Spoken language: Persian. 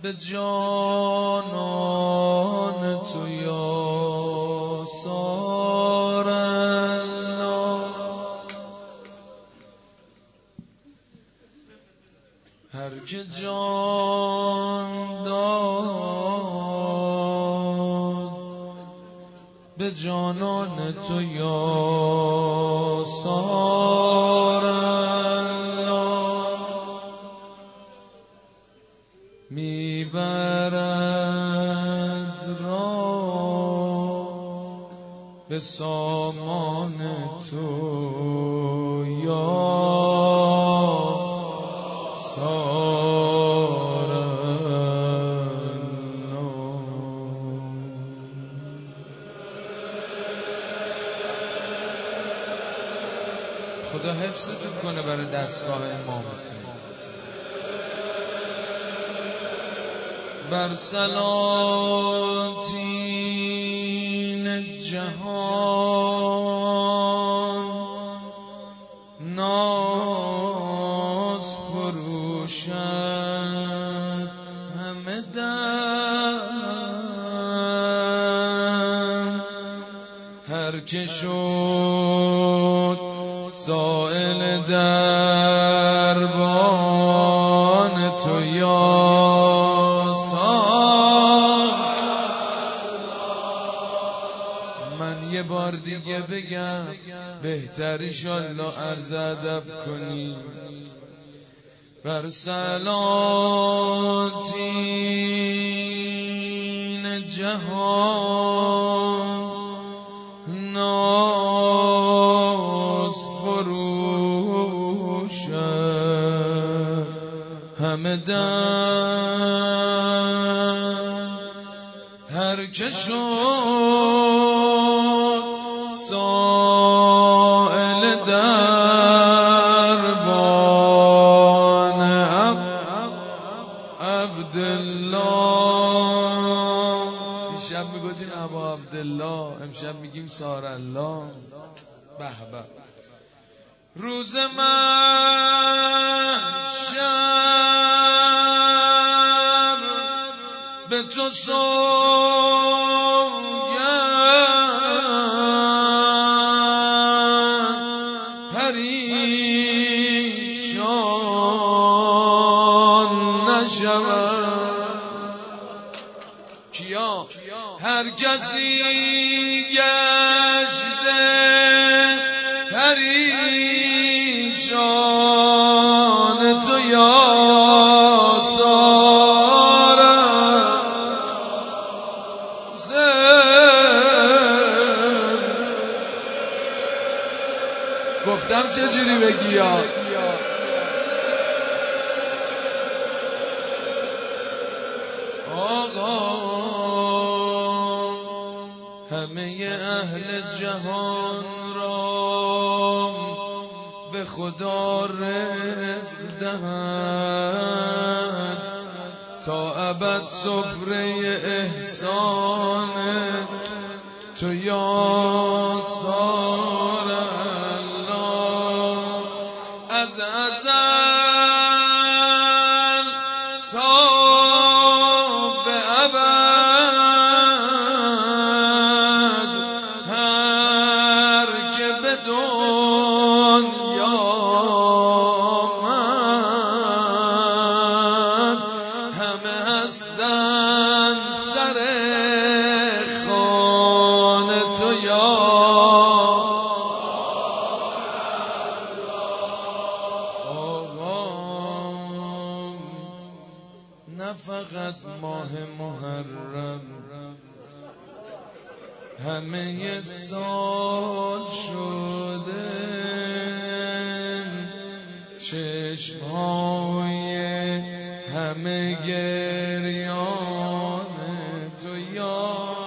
به جانان تو یا سار الله. هر که جان داد به جانان تو یا سار الله، میبرد را به سامان تو یا سار الله. خدا حفظتون کنه برای دستگاه امام حسین. بر سلاطین جهان ناز فروشد همه دم. هر که شد سائل دربان تو یا سار. من یه بار دیگه بگم بهتر انشالله عرض ادب کنی. بر سلاطین جهان ناز فروشد همه دم. هر که شد سائل دربان عبدالله. دیشب میگفتیم ابا عبدالله، امشب میگیم سار الله. به به. روز محشر به تو سوگند پریشان نشود. کیا؟ هر کسی گشته پریشان تو یا سار گفتم چجوری بگی یا آقا. همه اهل جهان را به خدا رزق دهد تا ابد سفره احسان تو یا سار الله. از ازل تا به ابد هر که به دنیا من همه هستن سر خوان تو یا نه فقط ماه محرم همه سال شده چشمهای همه گریان تو یا